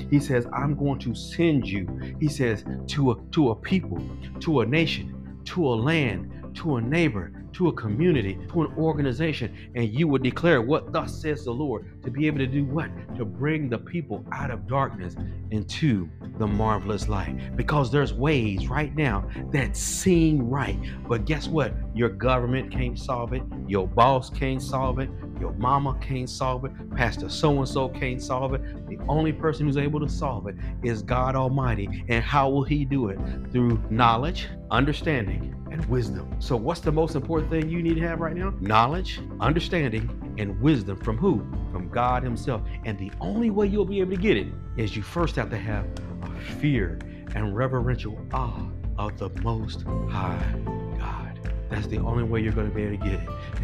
He says, I'm going to send you, he says, to a people, to a nation, to a land, to a neighbor, to a community, to an organization, and you will declare what thus says the Lord, to be able to do what? To bring the people out of darkness into the marvelous light. Because there's ways right now that seem right, but guess what? Your government can't solve it, your boss can't solve it, your mama can't solve it, Pastor so-and-so can't solve it. The only person who's able to solve it is God Almighty. And how will he do it? Through knowledge, understanding, and wisdom. So what's the most important thing you need to have right now? Knowledge, understanding, and wisdom. From who? From God himself. And the only way you'll be able to get it is you first have to have a fear and reverential awe of the Most High God. That's the only way you're going to be able to get it.